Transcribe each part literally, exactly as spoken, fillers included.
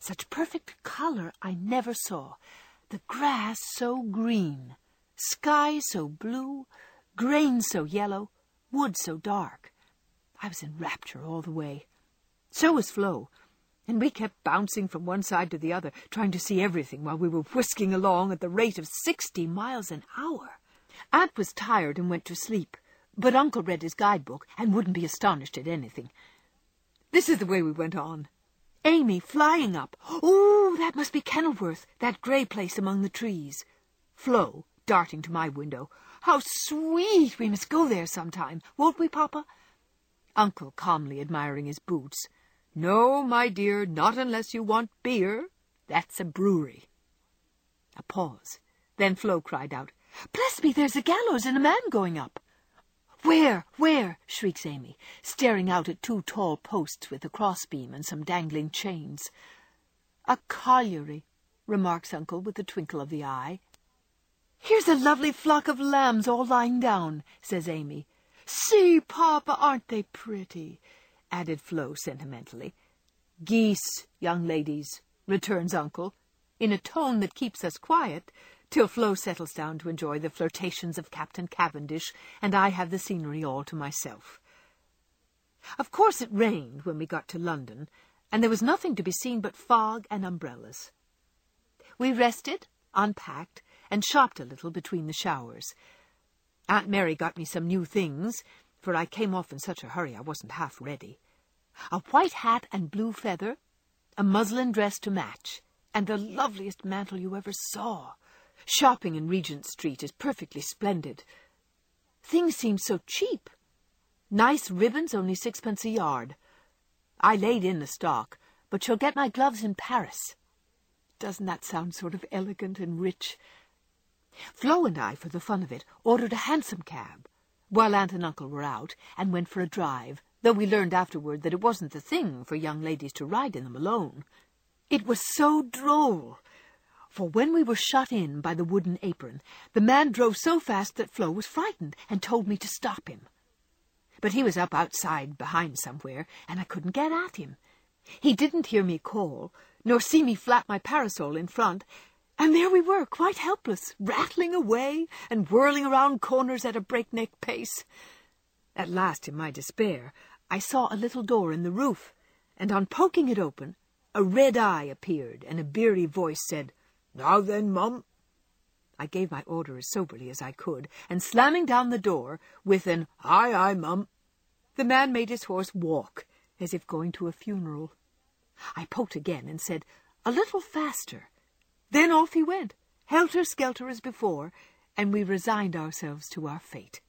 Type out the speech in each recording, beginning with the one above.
Such perfect colour I never saw. The grass so green, sky so blue, grain so yellow, wood so dark. I was in rapture all the way. So was Flo, and we kept bouncing from one side to the other, trying to see everything while we were whisking along at the rate of sixty miles an hour. Aunt was tired and went to sleep, but Uncle read his guidebook and wouldn't be astonished at anything. This is the way we went on. Amy flying up. Oh, that must be Kenilworth, that grey place among the trees. Flo darting to my window. How sweet! We must go there sometime. Won't we, Papa? Uncle calmly admiring his boots. No, my dear, not unless you want beer. That's a brewery. A pause. Then Flo cried out, Bless me, there's a gallows and a man going up. Where, where? Shrieks Amy, staring out at two tall posts with a crossbeam and some dangling chains. A colliery, remarks Uncle with a twinkle of the eye. Here's a lovely flock of lambs all lying down, says Amy. See, Papa, aren't they pretty? Added Flo sentimentally. Geese, young ladies, returns Uncle, in a tone that keeps us quiet, till Flo settles down to enjoy the flirtations of Captain Cavendish, and I have the scenery all to myself. Of course it rained when we got to London, and there was nothing to be seen but fog and umbrellas. We rested, unpacked, and shopped a little between the showers. Aunt Mary got me some new things, for I came off in such a hurry I wasn't half ready. A white hat and blue feather, a muslin dress to match, and the loveliest mantle you ever saw. Shopping in Regent Street is perfectly splendid. Things seem so cheap. Nice ribbons, only sixpence a yard. I laid in the stock, but shall get my gloves in Paris. Doesn't that sound sort of elegant and rich? Flo and I, for the fun of it, ordered a hansom cab, while Aunt and Uncle were out, and went for a drive, though we learned afterward that it wasn't the thing for young ladies to ride in them alone. It was so droll. For when we were shut in by the wooden apron, the man drove so fast that Flo was frightened and told me to stop him. But he was up outside behind somewhere, and I couldn't get at him. He didn't hear me call, nor see me flap my parasol in front, and there we were, quite helpless, rattling away and whirling around corners at a breakneck pace. At last, in my despair, I saw a little door in the roof, and on poking it open, a red eye appeared, and a beery voice said, Now then, Mum. I gave my order as soberly as I could, and slamming down the door with an Aye, aye, Mum, the man made his horse walk, as if going to a funeral. I poked again and said, A little faster. Then off he went, helter-skelter as before, and we resigned ourselves to our fate.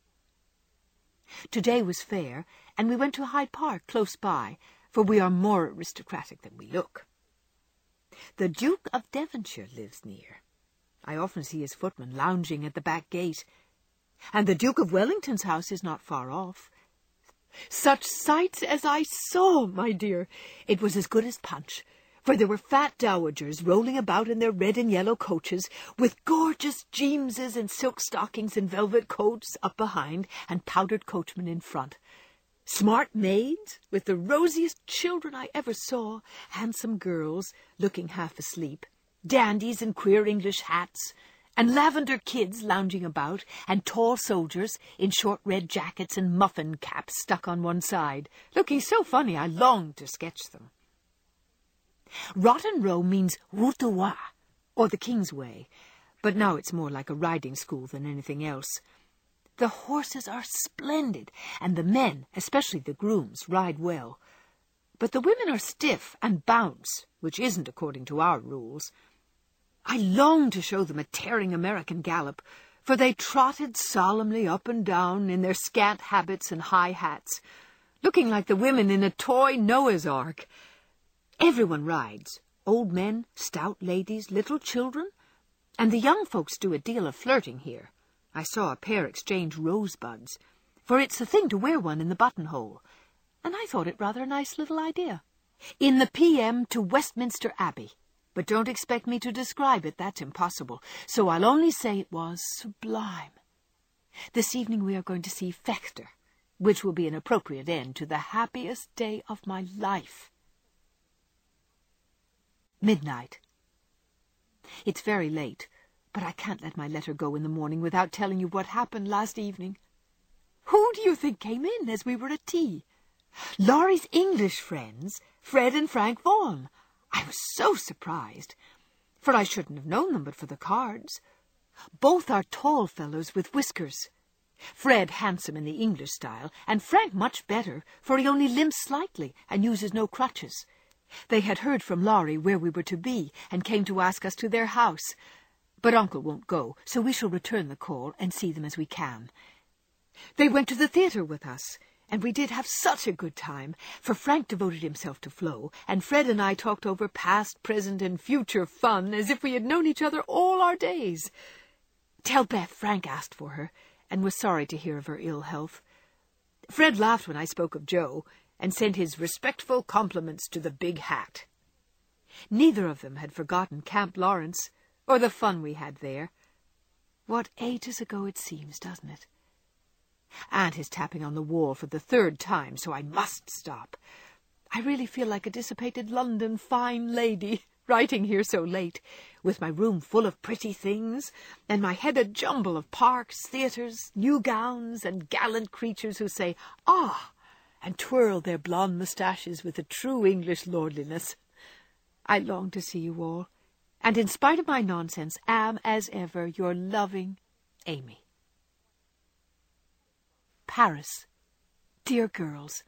Today was fair, and we went to Hyde Park close by, for we are more aristocratic than we look. The Duke of Devonshire lives near. I often see his footman lounging at the back gate, and the Duke of Wellington's house is not far off. Such sights as I saw, my dear! It was as good as punch, for there were fat dowagers rolling about in their red and yellow coaches, with gorgeous Jameses and silk stockings and velvet coats up behind, and powdered coachmen in front. Smart maids, with the rosiest children I ever saw, handsome girls, looking half asleep, dandies in queer English hats, and lavender kids lounging about, and tall soldiers in short red jackets and muffin caps stuck on one side, looking so funny I longed to sketch them. Rotten Row means Route du Roi, or the King's Way, but now it's more like a riding school than anything else. The horses are splendid, and the men, especially the grooms, ride well. But the women are stiff and bounce, which isn't according to our rules. I longed to show them a tearing American gallop, for they trotted solemnly up and down in their scant habits and high hats, looking like the women in a toy Noah's Ark. Everyone rides, old men, stout ladies, little children, and the young folks do a deal of flirting here. I saw a pair exchange rosebuds, for it's the thing to wear one in the buttonhole, and I thought it rather a nice little idea. In the P M to Westminster Abbey, but don't expect me to describe it, that's impossible, so I'll only say it was sublime. This evening we are going to see Fechter, which will be an appropriate end to the happiest day of my life. midnight. It's very late, but I can't let my letter go in the morning without telling you what happened last evening. Who do you think came in as we were at tea? Laurie's English friends, Fred and Frank Vaughan. I was so surprised, for I shouldn't have known them but for the cards. Both are tall fellows with whiskers. Fred handsome in the English style, and Frank much better, for he only limps slightly and uses no crutches. They had heard from Laurie where we were to be, and came to ask us to their house. But Uncle won't go, so we shall return the call and see them as we can. They went to the theatre with us, and we did have such a good time, for Frank devoted himself to Flo, and Fred and I talked over past, present, and future fun as if we had known each other all our days. Tell Beth Frank asked for her, and was sorry to hear of her ill health. Fred laughed when I spoke of Joe, and sent his respectful compliments to the big hat. Neither of them had forgotten Camp Lawrence, or the fun we had there. What ages ago it seems, doesn't it? Aunt is tapping on the wall for the third time, so I must stop. I really feel like a dissipated London fine lady, writing here so late, with my room full of pretty things, and my head a jumble of parks, theatres, new gowns, and gallant creatures who say, "Ah!" and twirl their blonde moustaches with a true English lordliness. I long to see you all, and in spite of my nonsense, am, as ever, your loving Amy. Paris. Dear girls,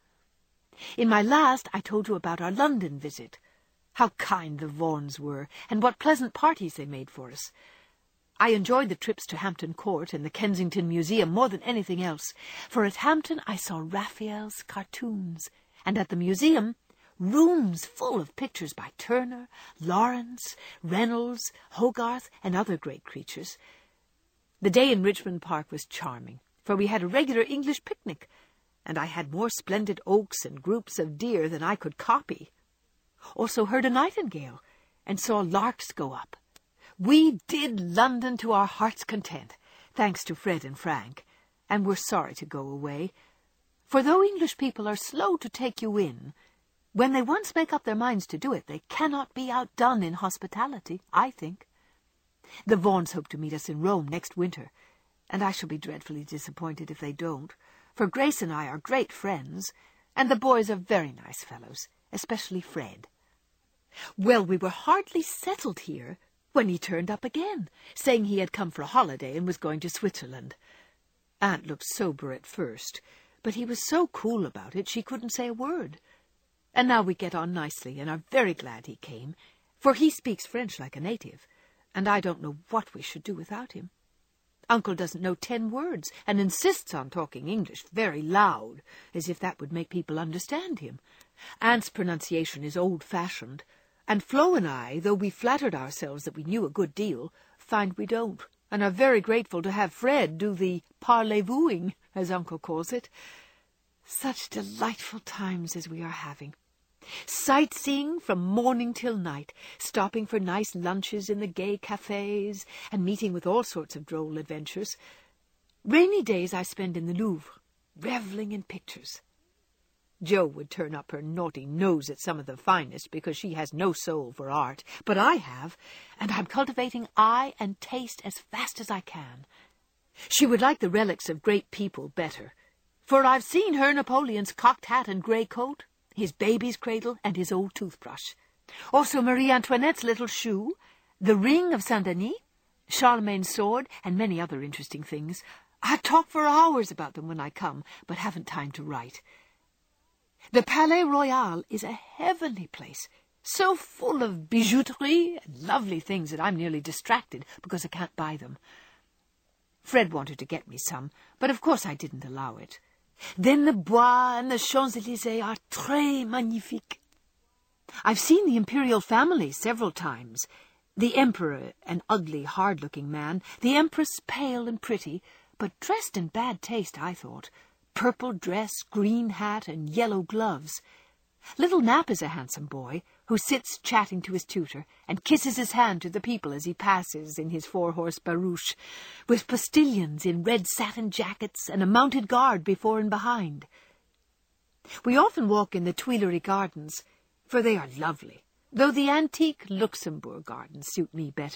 in my last I told you about our London visit. How kind the Vaughans were, and what pleasant parties they made for us. I enjoyed the trips to Hampton Court and the Kensington Museum more than anything else, for at Hampton I saw Raphael's cartoons, and at the museum rooms full of pictures by Turner, Lawrence, Reynolds, Hogarth, and other great creatures. The day in Richmond Park was charming, for we had a regular English picnic, and I had more splendid oaks and groups of deer than I could copy. Also heard a nightingale, and saw larks go up. We did London to our heart's content, thanks to Fred and Frank, and were sorry to go away. For though English people are slow to take you in, when they once make up their minds to do it, they cannot be outdone in hospitality, I think. The Vaughans hope to meet us in Rome next winter, and I shall be dreadfully disappointed if they don't, for Grace and I are great friends, and the boys are very nice fellows, especially Fred. Well, we were hardly settled here when he turned up again, saying he had come for a holiday and was going to Switzerland. Aunt looked sober at first, but he was so cool about it she couldn't say a word. And now we get on nicely and are very glad he came, for he speaks French like a native, and I don't know what we should do without him. Uncle doesn't know ten words, and insists on talking English very loud, as if that would make people understand him. Aunt's pronunciation is old-fashioned, and Flo and I, though we flattered ourselves that we knew a good deal, find we don't, and are very grateful to have Fred do the parlez-vouing, as Uncle calls it. Such delightful times as we are having. Sightseeing from morning till night, stopping for nice lunches in the gay cafes, and meeting with all sorts of droll adventures. Rainy days I spend in the Louvre, revelling in pictures. Jo would turn up her naughty nose at some of the finest because she has no soul for art, but I have, and I'm cultivating eye and taste as fast as I can. She would like the relics of great people better, for I've seen her Napoleon's cocked hat and grey coat, his baby's cradle, and his old toothbrush. Also Marie Antoinette's little shoe, the ring of Saint-Denis, Charlemagne's sword, and many other interesting things. I talk for hours about them when I come, but haven't time to write. The Palais Royal is a heavenly place, so full of bijouterie and lovely things that I'm nearly distracted because I can't buy them. Fred wanted to get me some, but of course I didn't allow it. Then the Bois and the Champs-Élysées are très magnifiques. I've seen the imperial family several times. The Emperor, an ugly, hard-looking man, the Empress pale and pretty, but dressed in bad taste, I thought. Purple dress, green hat, and yellow gloves. Little Nap is a handsome boy, who sits chatting to his tutor, and kisses his hand to the people as he passes in his four-horse barouche, with postilions in red satin jackets and a mounted guard before and behind. We often walk in the Tuileries Gardens, for they are lovely, though the antique Luxembourg gardens suit me better.